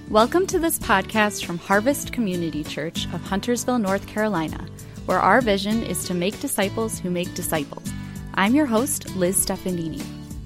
Welcome to this podcast from Harvest Community Church of Huntersville, North Carolina, where our vision is to make disciples who make disciples. I'm your host, Liz Stefanini.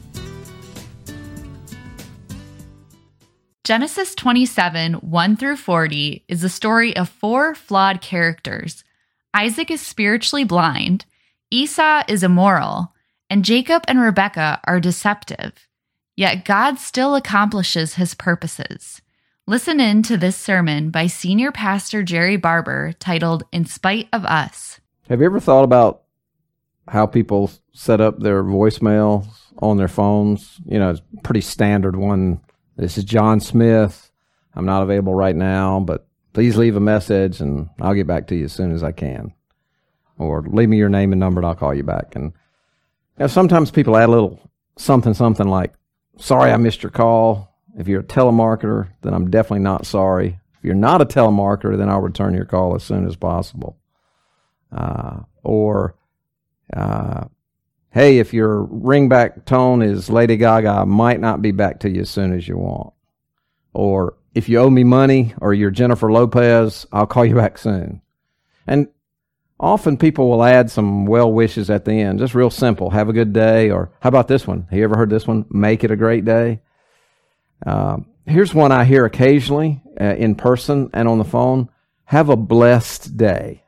Genesis 27, 1 through 40 is the story of four flawed characters. Isaac is spiritually blind, Esau is immoral, and Jacob and Rebekah are deceptive. Yet God still accomplishes his purposes. Listen in to this sermon by Senior Pastor Jerry Barber titled, In Spite of Us. Have you ever thought about how people set up their voicemails on their phones? You know, it's a pretty standard one. This is John Smith. I'm not available right now, but please leave a message and I'll get back to you as soon as I can. Or leave me your name and number and I'll call you back. And sometimes people add a little something like, sorry I missed your call. If you're a telemarketer, then I'm definitely not sorry. If you're not a telemarketer, then I'll return your call as soon as possible. Hey, if your ringback tone is Lady Gaga, I might not be back to you as soon as you want. Or if you owe me money or you're Jennifer Lopez, I'll call you back soon. And often people will add some well wishes at the end, just real simple. Have a good day. Or how about this one? Have you ever heard this one? Make it a great day. Here's one I hear occasionally in person and on the phone. Have a blessed day.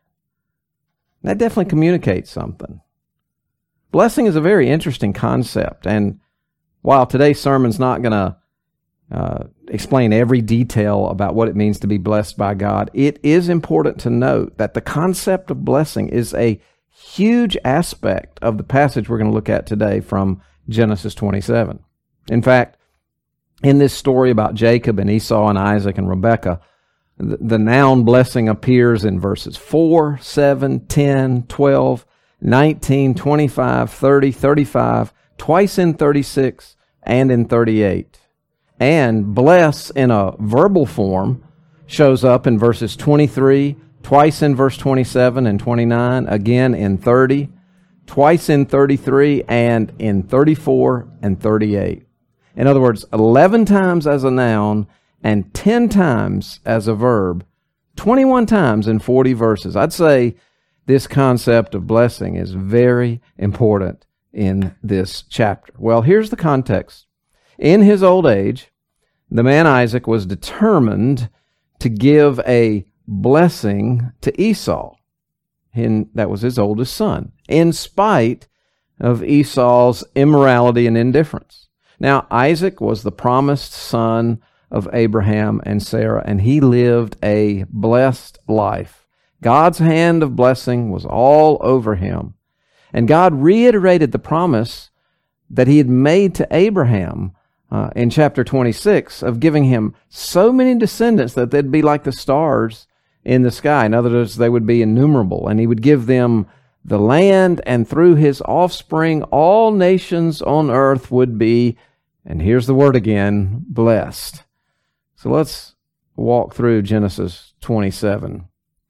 That definitely communicates something. Blessing is a very interesting concept, and while today's sermon's not going to explain every detail about what it means to be blessed by God, it is important to note that the concept of blessing is a huge aspect of the passage we're going to look at today from Genesis 27. In fact, in this story about Jacob and Esau and Isaac and Rebekah, the noun blessing appears in verses 4, 7, 10, 12, 19, 25, 30, 35, twice in 36, and in 38. And bless in a verbal form shows up in verses 23, twice in verse 27 and 29, again in 30, twice in 33, and in 34 and 38. In other words, 11 times as a noun and 10 times as a verb, 21 times in 40 verses. I'd say this concept of blessing is very important in this chapter. Well, here's the context. In his old age, the man Isaac was determined to give a blessing to Esau. That was his oldest son, in spite of Esau's immorality and indifference. Now, Isaac was the promised son of Abraham and Sarah, and he lived a blessed life. God's hand of blessing was all over him. And God reiterated the promise that he had made to Abraham in chapter 26 of giving him so many descendants that they'd be like the stars in the sky. In other words, they would be innumerable, and he would give them the land, and through his offspring, all nations on earth would be, and here's the word again, blessed. So let's walk through Genesis 27.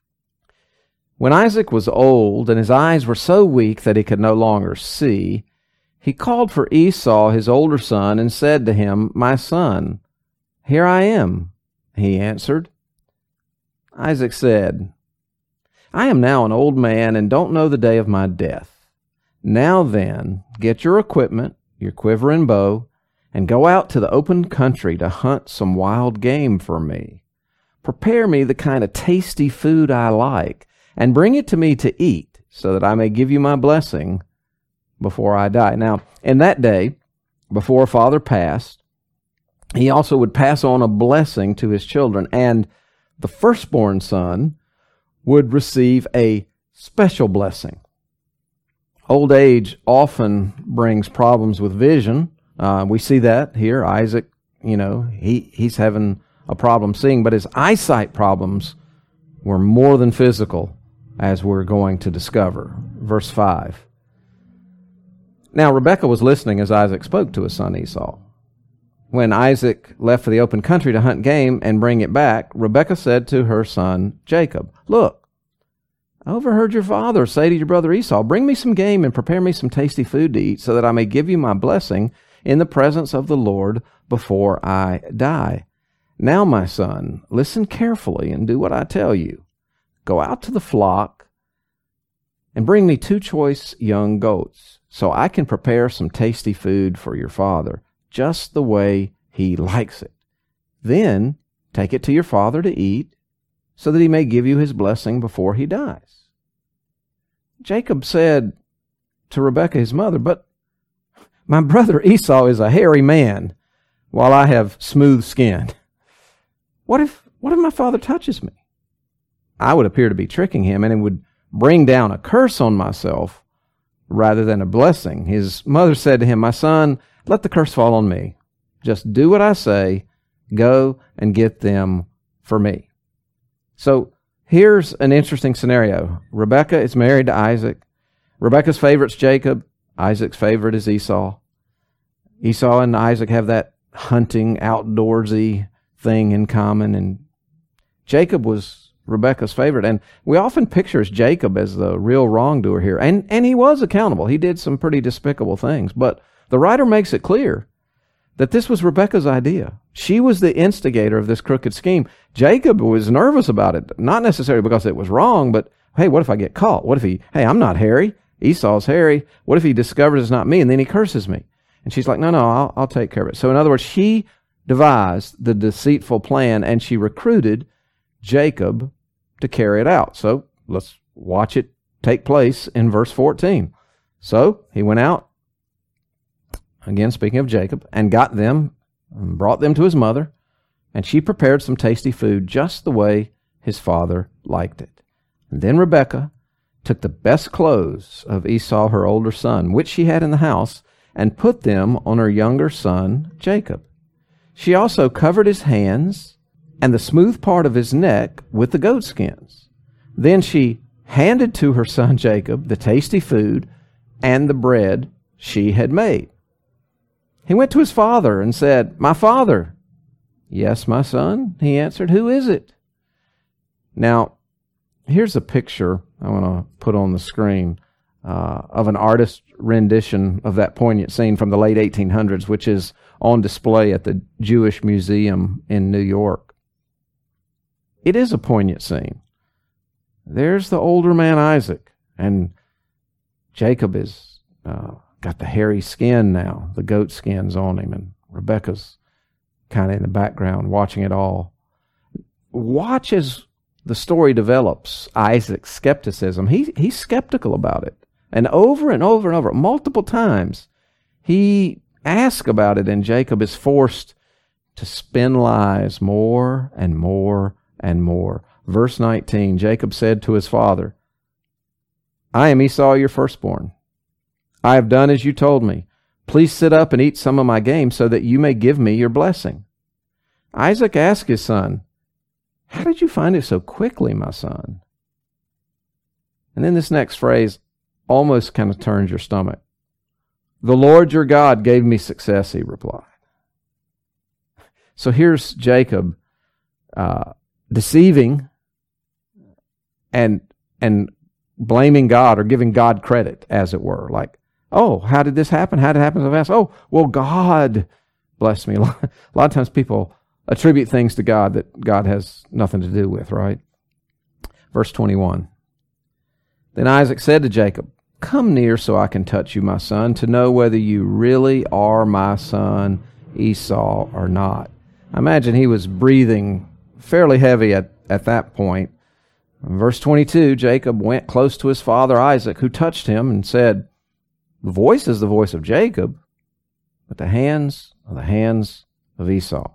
When Isaac was old and his eyes were so weak that he could no longer see, he called for Esau, his older son, and said to him, "My son, here I am," he answered. Isaac said, "I am now an old man and don't know the day of my death. Now then, get your equipment, your quiver and bow, and go out to the open country to hunt some wild game for me. Prepare me the kind of tasty food I like, and bring it to me to eat, so that I may give you my blessing before I die." Now, in that day, before a father passed, he also would pass on a blessing to his children, and the firstborn son would receive a special blessing. Old age often brings problems with vision. We see that here. Isaac, he's having a problem seeing, but his eyesight problems were more than physical, as we're going to discover. Verse 5. Now Rebekah was listening as Isaac spoke to his son Esau. When Isaac left for the open country to hunt game and bring it back, Rebekah said to her son Jacob, "Look, I overheard your father say to your brother Esau, 'Bring me some game and prepare me some tasty food to eat, so that I may give you my blessing in the presence of the Lord before I die.' Now, my son, listen carefully and do what I tell you. Go out to the flock and bring me 2 choice young goats, so I can prepare some tasty food for your father, just the way he likes it. Then take it to your father to eat, so that he may give you his blessing before he dies. Jacob said to Rebekah his mother, but my brother Esau is a hairy man, while I have smooth skin. What if my father touches me? I would appear to be tricking him, and it would bring down a curse on myself rather than a blessing. His mother said to him, my son, let the curse fall on me. Just do what I say. Go and get them for me. So here's an interesting scenario. Rebekah is married to Isaac. Rebekah's favorite's Jacob. Isaac's favorite is Esau. Esau and Isaac have that hunting, outdoorsy thing in common, and Jacob was Rebekah's favorite. And we often picture Jacob as the real wrongdoer here. And he was accountable. He did some pretty despicable things. But the writer makes it clear that this was Rebekah's idea. She was the instigator of this crooked scheme. Jacob was nervous about it, not necessarily because it was wrong, but, hey, what if I get caught? What if I'm not hairy. Esau's hairy. What if he discovers it's not me and then he curses me? And she's like, no, I'll take care of it. So in other words, she devised the deceitful plan and she recruited Jacob to carry it out. So let's watch it take place in verse 14. So he went out, again speaking of Jacob, and got them, and brought them to his mother, and she prepared some tasty food just the way his father liked it. And then Rebekah took the best clothes of Esau, her older son, which she had in the house, and put them on her younger son, Jacob. She also covered his hands and the smooth part of his neck with the goat skins. Then she handed to her son Jacob the tasty food and the bread she had made. He went to his father and said, my father. Yes, my son, he answered. Who is it? Now, here's a picture I want to put on the screen of an artist's rendition of that poignant scene from the late 1800s, which is on display at the Jewish Museum in New York. It is a poignant scene. There's the older man Isaac, and Jacob is got the hairy skin now, the goat skin's on him, and Rebekah's kind of in the background watching it all. Watch as the story develops Isaac's skepticism. He's skeptical about it. And over and over and over, multiple times, he asks about it, and Jacob is forced to spin lies more and more and more. Verse 19, Jacob said to his father, I am Esau, your firstborn. I have done as you told me. Please sit up and eat some of my game so that you may give me your blessing. Isaac asked his son, how did you find it so quickly, my son? And then this next phrase almost kind of turns your stomach. The Lord your God gave me success, he replied. So here's Jacob deceiving and blaming God, or giving God credit, as it were. Like, oh, how did this happen? How did it happen so fast? Oh, well, God bless me. A lot of times people attribute things to God that God has nothing to do with, right? Verse 21. Then Isaac said to Jacob, come near so I can touch you, my son, to know whether you really are my son Esau or not. I imagine he was breathing fairly heavy at that point. In verse 22, Jacob went close to his father Isaac, who touched him and said, the voice is the voice of Jacob, but the hands are the hands of Esau.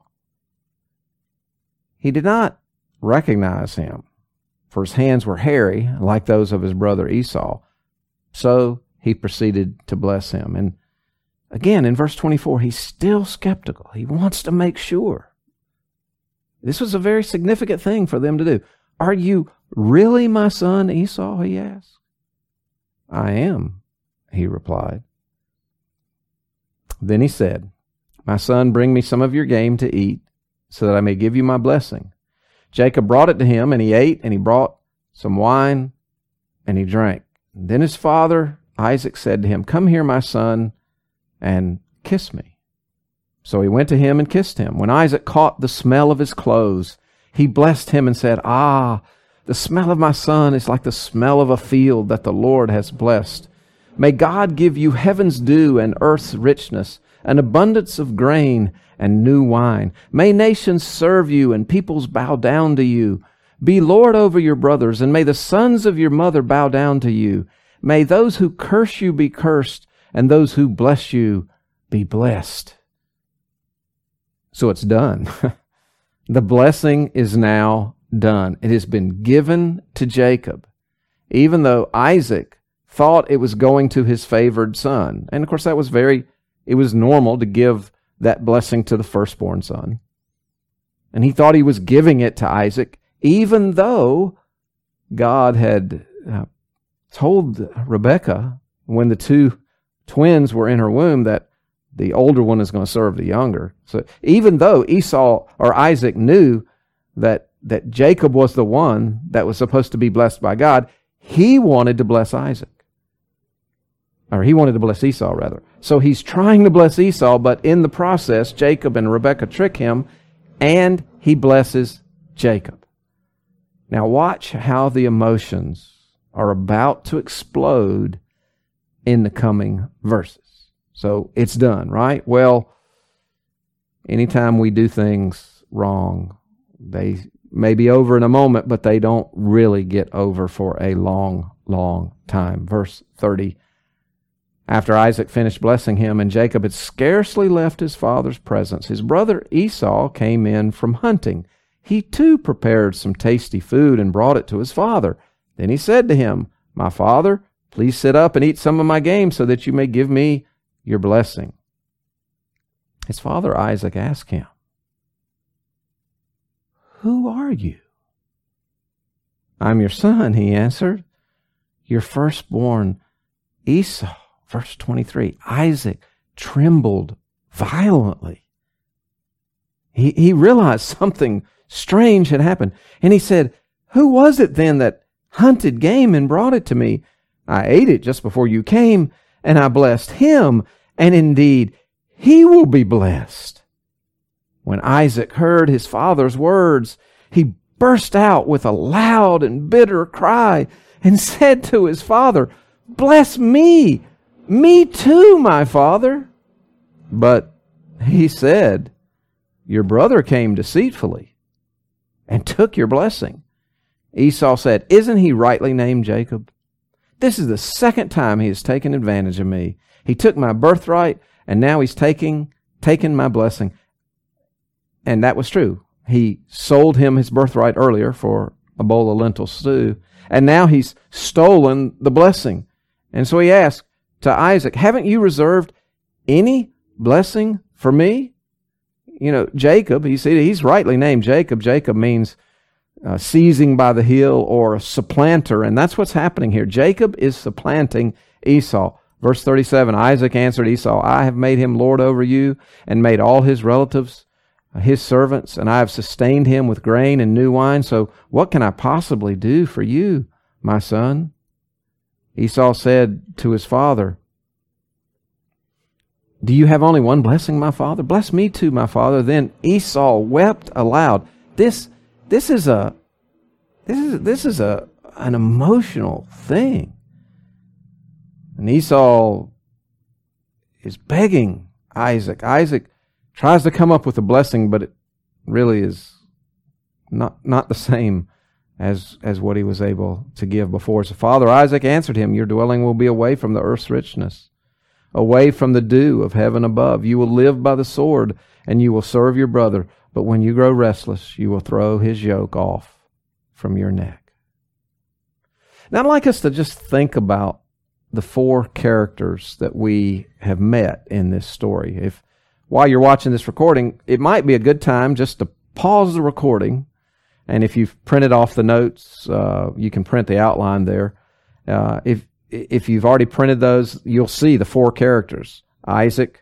He did not recognize him, for his hands were hairy, like those of his brother Esau. So he proceeded to bless him. And again, in verse 24, he's still skeptical. He wants to make sure. This was a very significant thing for them to do. Are you really my son Esau? He asked. I am, he replied. Then he said, my son, bring me some of your game to eat, so that I may give you my blessing. Jacob brought it to him, and he ate, and he brought some wine, and he drank. And then his father Isaac said to him, come here, my son, and kiss me. So he went to him and kissed him. When Isaac caught the smell of his clothes, he blessed him and said, "Ah, the smell of my son is like the smell of a field that the Lord has blessed. May God give you heaven's dew and earth's richness, an abundance of grain and new wine. May nations serve you and peoples bow down to you. Be Lord over your brothers, and may the sons of your mother bow down to you. May those who curse you be cursed, and those who bless you be blessed." So it's done. The blessing is now done. It has been given to Jacob, even though Isaac thought it was going to his favored son. And of course, it was normal to give that blessing to the firstborn son. And he thought he was giving it to Isaac, even though God had told Rebekah when the two twins were in her womb that the older one is going to serve the younger. So even though Isaac knew that Jacob was the one that was supposed to be blessed by God, he wanted to bless Isaac. Or he wanted to bless Esau, rather. So he's trying to bless Esau, but in the process, Jacob and Rebekah trick him, and he blesses Jacob. Now watch how the emotions are about to explode in the coming verses. So it's done, right? Well, anytime we do things wrong, they may be over in a moment, but they don't really get over for a long, long time. Verse 30. After Isaac finished blessing him, and Jacob had scarcely left his father's presence, his brother Esau came in from hunting. He too prepared some tasty food and brought it to his father. Then he said to him, "My father, please sit up and eat some of my game so that you may give me your blessing." His father Isaac asked him, "Who are you?" "I'm your son," he answered, "your firstborn Esau." Verse 23, Isaac trembled violently. He realized something strange had happened. And he said, "Who was it then that hunted game and brought it to me? I ate it just before you came, and I blessed him, and indeed he will be blessed." When Isaac heard his father's words, he burst out with a loud and bitter cry and said to his father, "Bless me! Me too, my father." But he said, "Your brother came deceitfully and took your blessing." Esau said, "Isn't he rightly named Jacob? This is the second time he has taken advantage of me. He took my birthright, and now he's taken my blessing." And that was true. He sold him his birthright earlier for a bowl of lentil stew, and now he's stolen the blessing. And so he asked to Isaac, "Haven't you reserved any blessing for me?" You know, Jacob, he's rightly named Jacob. Jacob means seizing by the heel or a supplanter, and that's what's happening here. Jacob is supplanting Esau. Verse 37, Isaac answered Esau, "I have made him lord over you and made all his relatives his servants, and I have sustained him with grain and new wine. So what can I possibly do for you, my son?" Esau said to his father, "Do you have only one blessing, my father? Bless me too, my father." Then Esau wept aloud. This is an emotional thing. And Esau is begging Isaac. Isaac tries to come up with a blessing, but it really is not the same as what he was able to give before. So Father Isaac answered him, "Your dwelling will be away from the earth's richness, away from the dew of heaven above. You will live by the sword, and you will serve your brother. But when you grow restless, you will throw his yoke off from your neck." Now I'd like us to just think about the four characters that we have met in this story. If while you're watching this recording, it might be a good time just to pause the recording. And if you've printed off the notes, you can print the outline there. If you've already printed those, you'll see the four characters: Isaac,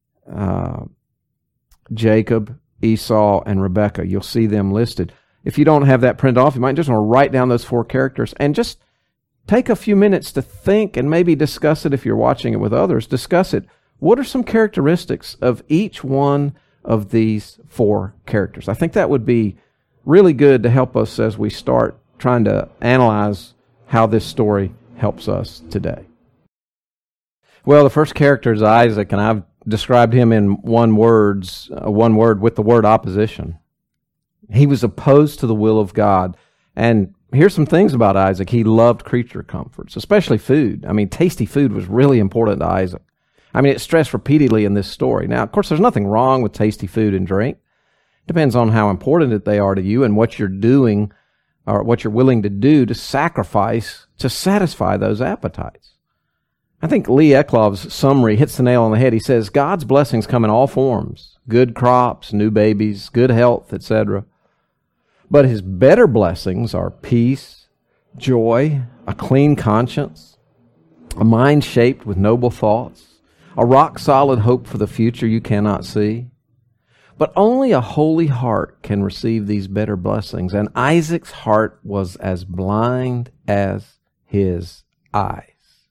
Jacob, Esau, and Rebekah. You'll see them listed. If you don't have that printed off, you might just want to write down those four characters and just take a few minutes to think and maybe discuss it if you're watching it with others. Discuss it. What are some characteristics of each one of these four characters? I think that would be really good to help us as we start trying to analyze how this story helps us today. Well, the first character is Isaac, and I've described him in one word with the word opposition. He was opposed to the will of God. And here's some things about Isaac. He loved creature comforts, especially food. I mean, tasty food was really important to Isaac. I mean, it's stressed repeatedly in this story. Now, of course, there's nothing wrong with tasty food and drink. It depends on how important they are to you and what you're doing or what you're willing to do to sacrifice to satisfy those appetites. I think Lee Eklov's summary hits the nail on the head. He says, God's blessings come in all forms, good crops, new babies, good health, etc. But his better blessings are peace, joy, a clean conscience, a mind shaped with noble thoughts, a rock-solid hope for the future you cannot see. But only a holy heart can receive these better blessings, and Isaac's heart was as blind as his eyes.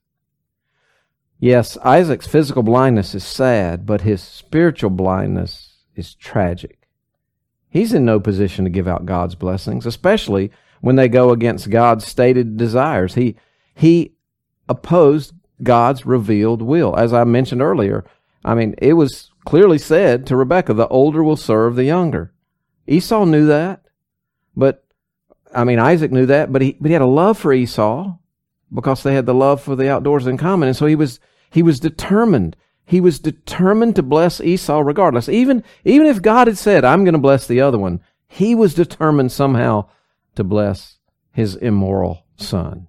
Yes, Isaac's physical blindness is sad, but his spiritual blindness is tragic. He's in no position to give out God's blessings, especially when they go against God's stated desires. He opposed God's revealed will. As I mentioned earlier, I mean, it was clearly said to Rebekah, the older will serve the younger. Esau knew that, Isaac knew that, but he had a love for Esau because they had the love for the outdoors in common. And so he was determined. He was determined to bless Esau regardless. Even if God had said, I'm going to bless the other one, he was determined somehow to bless his immoral son.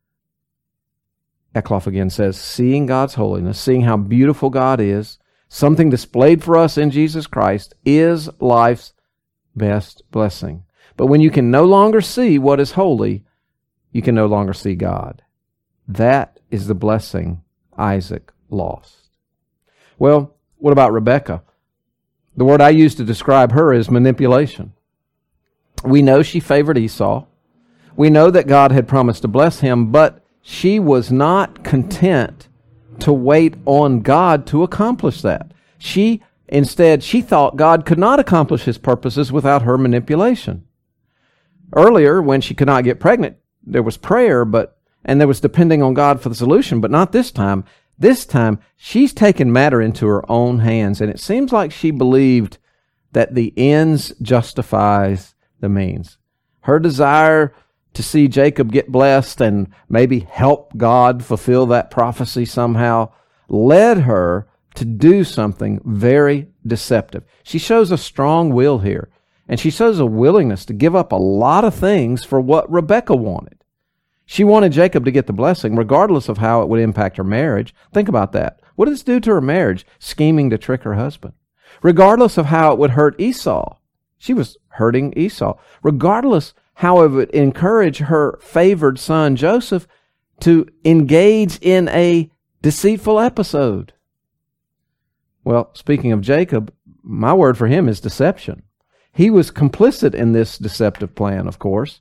Eklof again says, seeing God's holiness, seeing how beautiful God is, something displayed for us in Jesus Christ, is life's best blessing. But when you can no longer see what is holy, you can no longer see God. That is the blessing Isaac lost. Well, what about Rebekah? The word I use to describe her is manipulation. We know she favored Esau. We know that God had promised to bless him, but she was not content to wait on God to accomplish that. Instead, she thought God could not accomplish his purposes without her manipulation. Earlier, when she could not get pregnant, there was prayer, and there was depending on God for the solution, but not this time. This time, she's taken matter into her own hands, and it seems like she believed that the ends justifies the means. Her desire to see Jacob get blessed and maybe help God fulfill that prophecy somehow led her to do something very deceptive. She shows a strong will here, and she shows a willingness to give up a lot of things for what Rebekah wanted. She wanted Jacob to get the blessing, regardless of how it would impact her marriage. Think about that. What did this do to her marriage? Scheming to trick her husband. Regardless of how it would hurt Esau. She was hurting Esau. Regardless how it would encourage her favored son, Joseph, to engage in a deceitful episode. Well, speaking of Jacob, my word for him is deception. He was complicit in this deceptive plan, of course.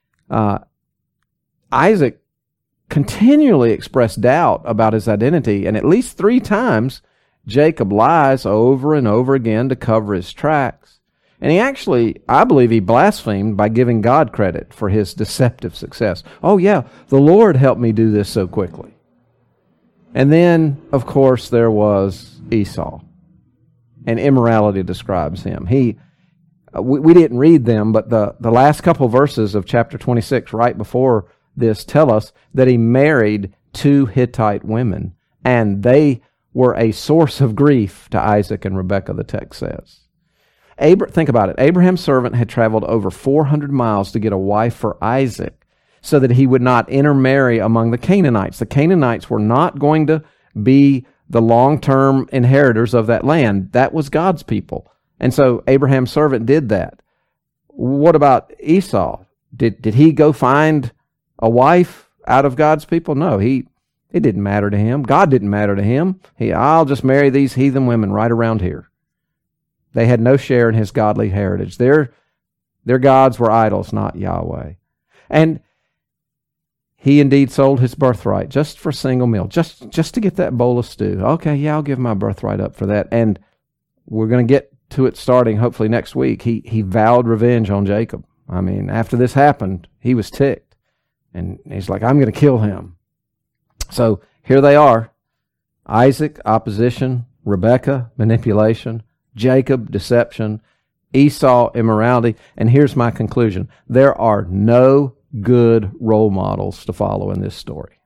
Isaac continually expressed doubt about his identity, and at least 3 times, Jacob lies over and over again to cover his tracks. And I believe he blasphemed by giving God credit for his deceptive success. Oh yeah, the Lord helped me do this so quickly. And then, of course, there was Esau. And immorality describes him. We didn't read them, but the last couple verses of chapter 26, right before this, tell us that he married 2 Hittite women, and they were a source of grief to Isaac and Rebekah, the text says. Think about it. Abraham's servant had traveled over 400 miles to get a wife for Isaac so that he would not intermarry among the Canaanites. The Canaanites were not going to be the long-term inheritors of that land. That was God's people. And so Abraham's servant did that. What about Esau? Did he go find a wife out of God's people? No, it didn't matter to him. God didn't matter to him. I'll just marry these heathen women right around here. They had no share in his godly heritage. Their gods were idols, not Yahweh. And he indeed sold his birthright just for a single meal, just to get that bowl of stew. Okay, yeah, I'll give my birthright up for that. And we're going to get to it starting hopefully next week. He vowed revenge on Jacob. I mean, after this happened, he was ticked. And he's like, I'm going to kill him. So here they are. Isaac, opposition. Rebekah, manipulation. Jacob, deception. Esau, immorality. And here's my conclusion. There are no good role models to follow in this story.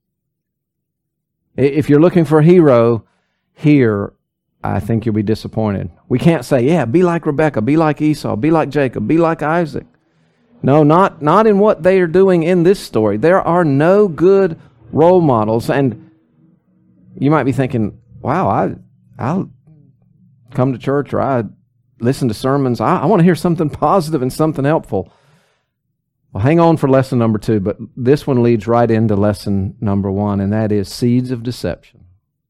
If you're looking for a hero here, I think you'll be disappointed. We can't say, yeah, be like Rebekah, be like Esau, be like Jacob, be like Isaac. No, not in what they are doing in this story. There are no good role models. And you might be thinking, wow, I'll come to church or I listen to sermons. I want to hear something positive and something helpful. Well, hang on for lesson number 2, but this one leads right into lesson number 1, and that is seeds of deception.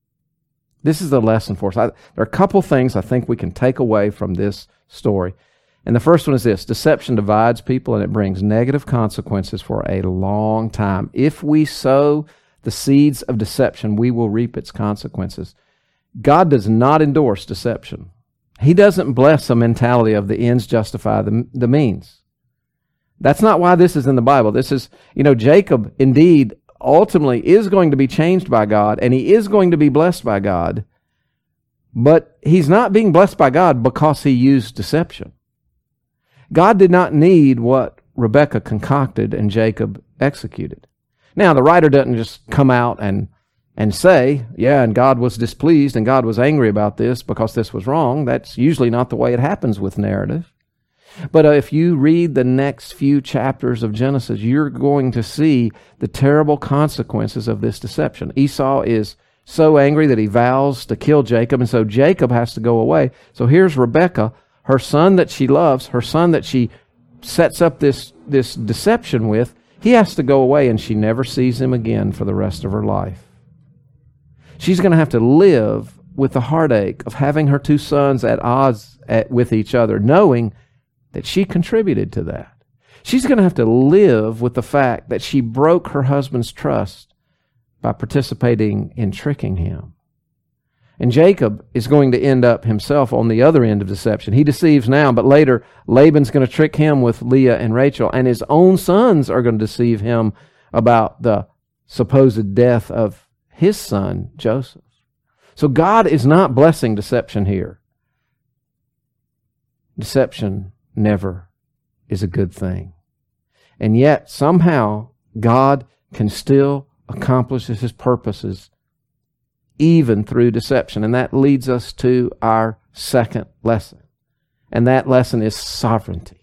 This is the lesson for us. There are a couple things I think we can take away from this story. And the first one is this: deception divides people and it brings negative consequences for a long time. If we sow the seeds of deception, we will reap its consequences. God does not endorse deception. He doesn't bless a mentality of the ends justify the means. That's not why this is in the Bible. This is, Jacob indeed ultimately is going to be changed by God, and he is going to be blessed by God, but he's not being blessed by God because he used deception. God did not need what Rebekah concocted and Jacob executed. Now, the writer doesn't just come out and say, yeah, and God was displeased and God was angry about this because this was wrong. That's usually not the way it happens with narrative. But if you read the next few chapters of Genesis, you're going to see the terrible consequences of this deception. Esau is so angry that he vows to kill Jacob, and so Jacob has to go away. So here's Rebekah, her son that she loves, her son that she sets up this deception with. He has to go away, and she never sees him again for the rest of her life. She's going to have to live with the heartache of having her 2 sons at odds with each other, knowing that she contributed to that. She's going to have to live with the fact that she broke her husband's trust by participating in tricking him. And Jacob is going to end up himself on the other end of deception. He deceives now, but later Laban's going to trick him with Leah and Rachel, and his own sons are going to deceive him about the supposed death of his son, Joseph. So God is not blessing deception here. Deception never is a good thing. And yet, somehow, God can still accomplish his purposes even through deception. And that leads us to our second lesson. And that lesson is sovereignty.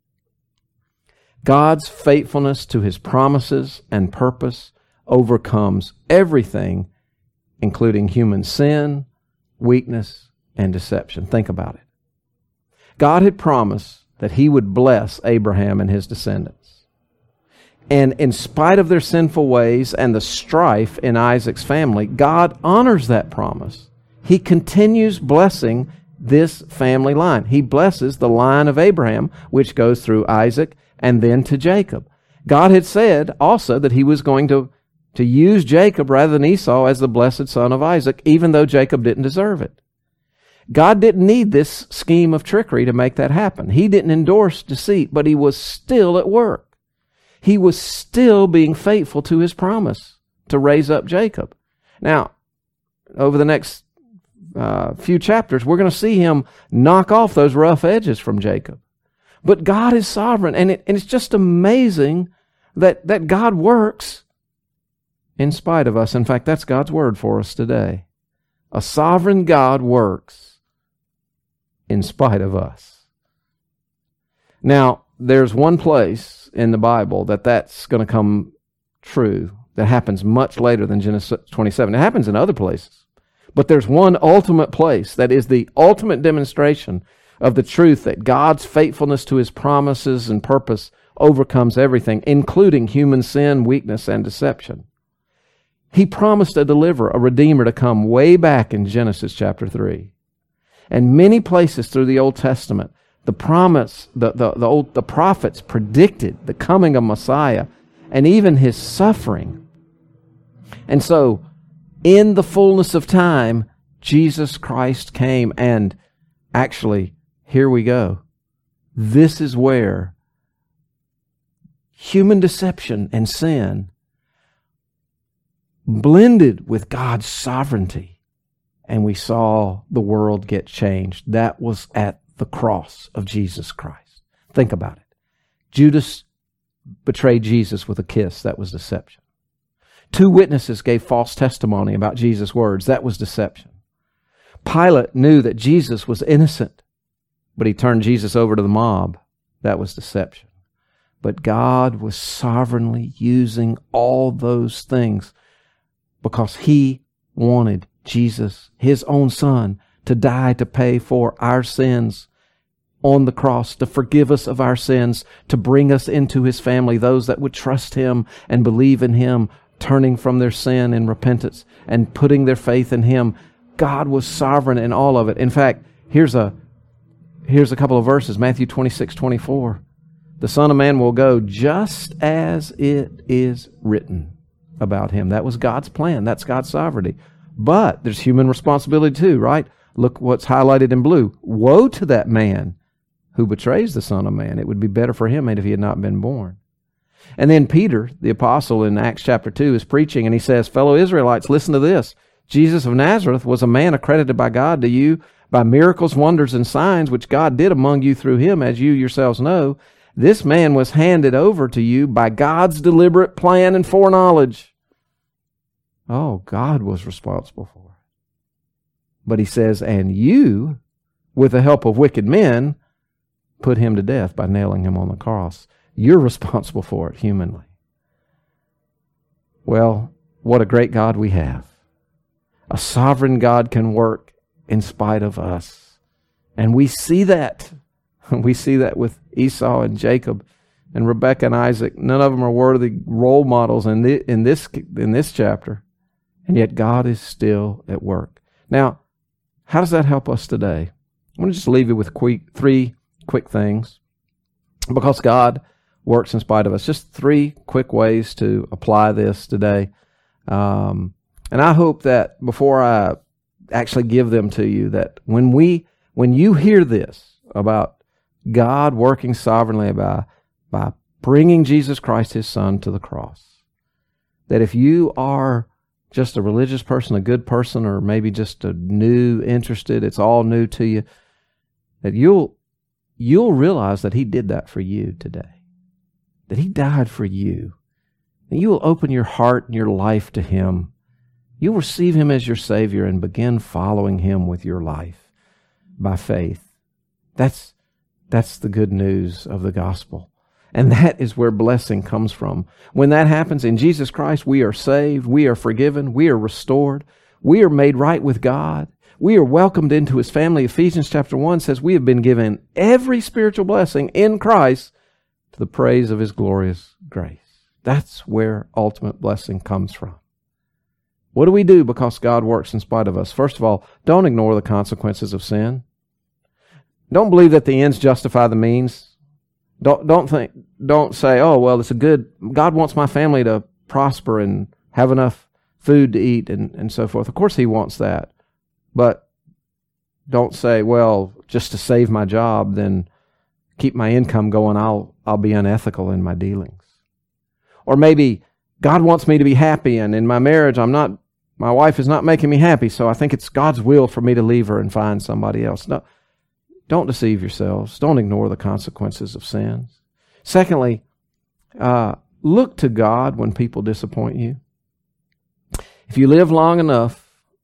God's faithfulness to his promises and purpose overcomes everything, including human sin, weakness, and deception. Think about it. God had promised that he would bless Abraham and his descendants. And in spite of their sinful ways and the strife in Isaac's family, God honors that promise. He continues blessing this family line. He blesses the line of Abraham, which goes through Isaac and then to Jacob. God had said also that he was going to use Jacob rather than Esau as the blessed son of Isaac, even though Jacob didn't deserve it. God didn't need this scheme of trickery to make that happen. He didn't endorse deceit, but he was still at work. He was still being faithful to his promise to raise up Jacob. Now, over the next few chapters, we're going to see him knock off those rough edges from Jacob. But God is sovereign, and it's just amazing that God works in spite of us. In fact, that's God's word for us today. A sovereign God works in spite of us. Now, there's one place in the Bible that's going to come true that happens much later than Genesis 27. It happens in other places. But there's one ultimate place that is the ultimate demonstration of the truth that God's faithfulness to his promises and purpose overcomes everything, including human sin, weakness, and deception. He promised a deliverer, a redeemer, to come way back in Genesis chapter 3. And many places through the Old Testament, the prophets predicted the coming of Messiah. and even his suffering. And so, in the fullness of time, Jesus Christ came, and actually, here we go. This is where human deception and sin blended with God's sovereignty, and we saw the world get changed. That was at the cross of Jesus Christ. Think about it. Judas betrayed Jesus with a kiss. That was deception. 2 witnesses gave false testimony about Jesus' words. That was deception. Pilate knew that Jesus was innocent, but he turned Jesus over to the mob. That was deception. But God was sovereignly using all those things because he wanted Jesus, his own Son, to die to pay for our sins on the cross, to forgive us of our sins, to bring us into his family, those that would trust him and believe in him, turning from their sin in repentance and putting their faith in him. God was sovereign in all of it. In fact, here's a couple of verses. Matthew 26:24. The Son of Man will go just as it is written about him. That was God's plan. That's God's sovereignty. But there's human responsibility too, right? Look what's highlighted in blue. Woe to that man who betrays the Son of Man. It would be better for him if he had not been born. And then Peter, the apostle in Acts chapter 2, is preaching, and he says, fellow Israelites, listen to this. Jesus of Nazareth was a man accredited by God to you by miracles, wonders, and signs, which God did among you through him, as you yourselves know. This man was handed over to you by God's deliberate plan and foreknowledge. Oh, God was responsible for it. But he says, and you, with the help of wicked men, put him to death by nailing him on the cross. You're responsible for it humanly. Well, what a great God we have. A sovereign God can work in spite of us. And we see that. We see that with Esau and Jacob and Rebekah and Isaac. None of them are worthy role models in this chapter. And yet God is still at work. Now, how does that help us today? I'm going to just leave you with 3 quick things. Because God works in spite of us. Just 3 quick ways to apply this today. And I hope that before I actually give them to you, that when you hear this about God working sovereignly by bringing Jesus Christ, his Son, to the cross, that if you are just a religious person, a good person, or maybe just a new interested, it's all new to you, that you'll realize that he did that for you today. That he died for you. And you will open your heart and your life to him. You'll receive him as your Savior and begin following him with your life by faith. That's the good news of the gospel. And that is where blessing comes from. When that happens in Jesus Christ, we are saved, we are forgiven, we are restored, we are made right with God. We are welcomed into his family. Ephesians chapter 1 says we have been given every spiritual blessing in Christ to the praise of his glorious grace. That's where ultimate blessing comes from. What do we do because God works in spite of us? First of all, don't ignore the consequences of sin. Don't believe that the ends justify the means. Don't say, oh, well, God wants my family to prosper and have enough food to eat and so forth. Of course he wants that. But don't say, well, just to save my job, then keep my income going, I'll be unethical in my dealings. Or maybe God wants me to be happy, and in my marriage my wife is not making me happy, so I think it's God's will for me to leave her and find somebody else. No, don't deceive yourselves. Don't ignore the consequences of sins. Secondly, look to God when people disappoint you. If you live long enough,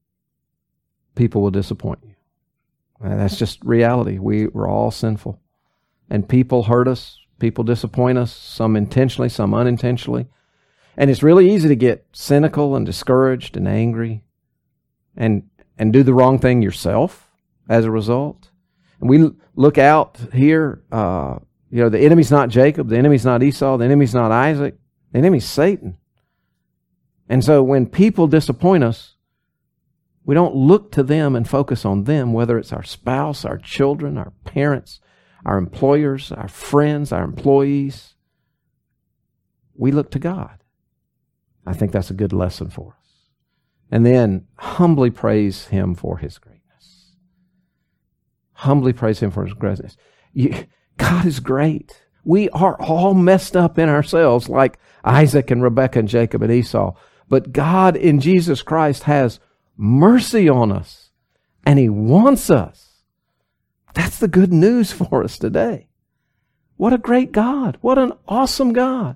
people will disappoint you. That's just reality. We're all sinful. And people hurt us. People disappoint us, some intentionally, some unintentionally. And it's really easy to get cynical and discouraged and angry and do the wrong thing yourself as a result. And we look out here, the enemy's not Jacob, the enemy's not Esau, the enemy's not Isaac, the enemy's Satan. And so when people disappoint us, we don't look to them and focus on them, whether it's our spouse, our children, our parents, our employers, our friends, our employees. we look to God. I think that's a good lesson for us. And then humbly praise Him for His greatness. Humbly praise Him for His greatness. God is great. We are all messed up in ourselves like Isaac and Rebekah and Jacob and Esau. But God in Jesus Christ has mercy on us, and He wants us. That's the good news for us today. What a great God. What an awesome God.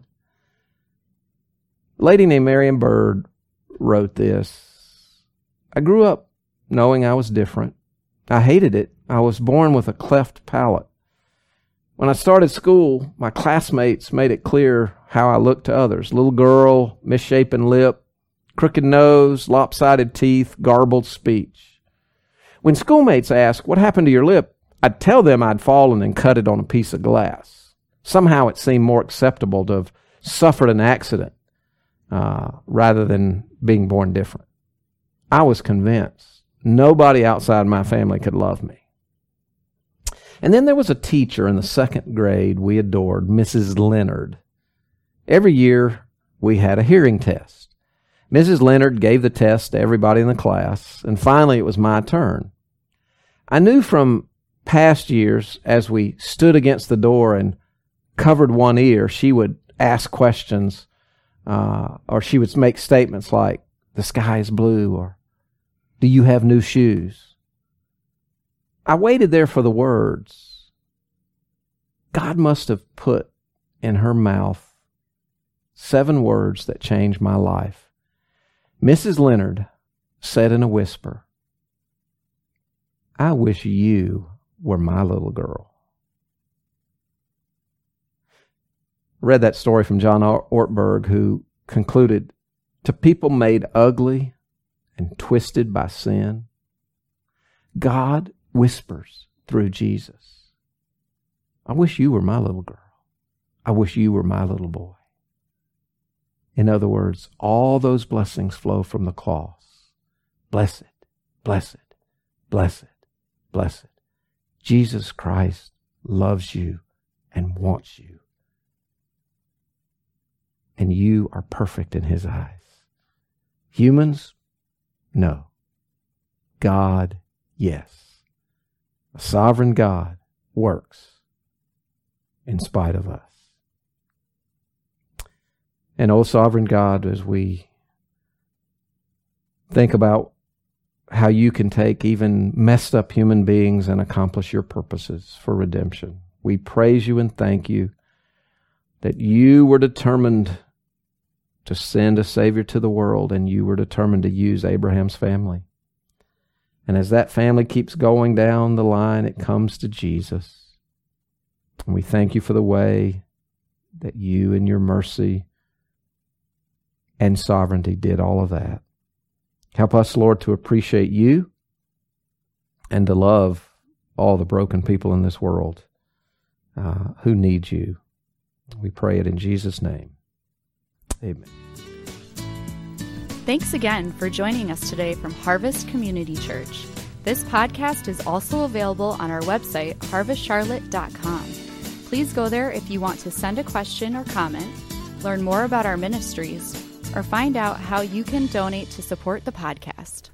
A lady named Marion Bird wrote this. I grew up knowing I was different. I hated it. I was born with a cleft palate. When I started school, my classmates made it clear how I looked to others. Little girl, misshapen lip, crooked nose, lopsided teeth, garbled speech. When schoolmates asked, "What happened to your lip?" I'd tell them I'd fallen and cut it on a piece of glass. Somehow it seemed more acceptable to have suffered an accident rather than being born different. I was convinced nobody outside my family could love me. And then there was a teacher in the second grade we adored, Mrs. Leonard. Every year we had a hearing test. Mrs. Leonard gave the test to everybody in the class, and finally it was my turn. I knew from past years, as we stood against the door and covered one ear, she would ask questions, or she would make statements like, "The sky is blue," or "Do you have new shoes?" I waited there for the words. God must have put in her mouth 7 words that changed my life. Mrs. Leonard said in a whisper, "I wish you were my little girl." I read that story from John Ortberg, who concluded, "To people made ugly and twisted by sin, God whispers through Jesus, I wish you were my little girl. I wish you were my little boy." In other words, all those blessings flow from the cross. Blessed, blessed, blessed, blessed. Jesus Christ loves you and wants you. And you are perfect in His eyes. Humans? No. God, yes. A sovereign God works in spite of us. And oh, sovereign God, as we think about how you can take even messed up human beings and accomplish your purposes for redemption, we praise you and thank you that you were determined to send a Savior to the world, and you were determined to use Abraham's family. And as that family keeps going down the line, it comes to Jesus. And we thank you for the way that you in your mercy and sovereignty did all of that. Help us, Lord, to appreciate you and to love all the broken people in this world who need you. We pray it in Jesus' name. Amen. Thanks again for joining us today from Harvest Community Church. This podcast is also available on our website, harvestcharlotte.com. Please go there if you want to send a question or comment, learn more about our ministries, or find out how you can donate to support the podcast.